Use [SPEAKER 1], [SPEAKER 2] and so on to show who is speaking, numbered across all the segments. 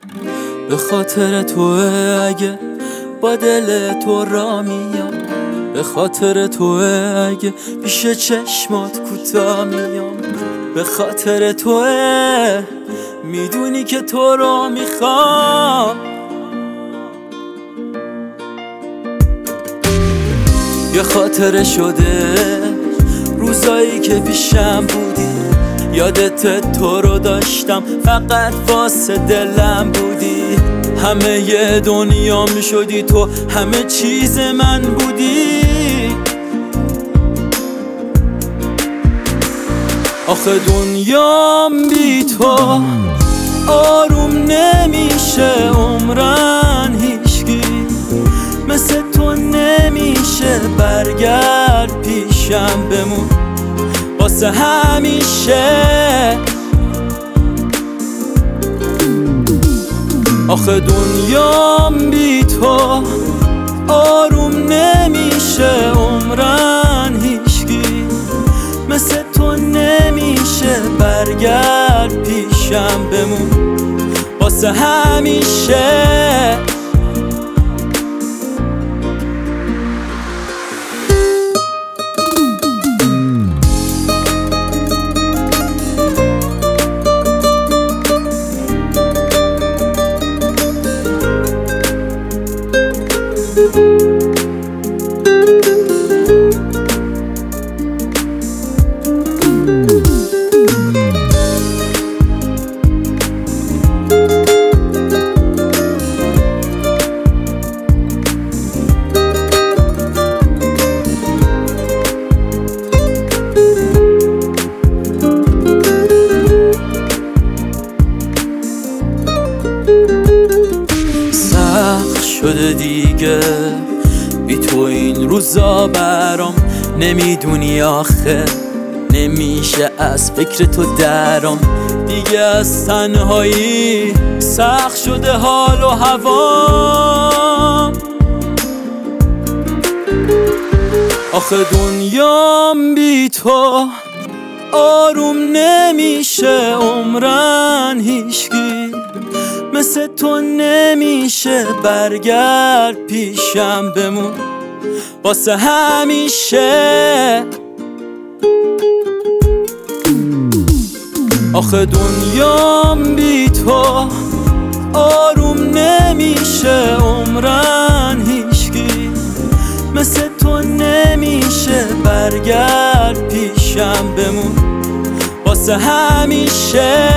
[SPEAKER 1] به خاطر تو اگه با دل تو را میام، به خاطر تو اگه پیش چشمات کوتاه میام، به خاطر تو میدونی که تو رو میخوام. یه خاطره شده روزایی که پیشم بودی، یادت تو رو داشتم فقط واسه دلم بودی، همه ی دنیا میشدی تو، همه چیز من بودی. آخه دنیام بی تو آروم نمیشه، عمرن هیچکی مثل تو نمیشه، برگرد پیشم بمون واسه همیشه. آخه دنیام بی تو آروم نمیشه، عمرن هیچکی مثل تو نمیشه، برگرد پیشم بمون واسه همیشه. سخت شده دیگه بی تو این روزا برام، نمیدونی آخه نمیشه از فکر تو درام، دیگه از تنهایی سخت شده حال و هوام. آخه دنیام بی تو آروم نمیشه، عمرن هیچکی مثل تو نمیشه، برگرد پیشم بمون واسه همیشه. آخه دنیام بی تو آروم نمیشه، عمرن هیچکی مثل تو نمیشه، برگرد پیشم بمون واسه همیشه.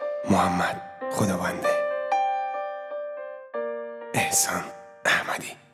[SPEAKER 2] محمد خداونده، احسان احمدی.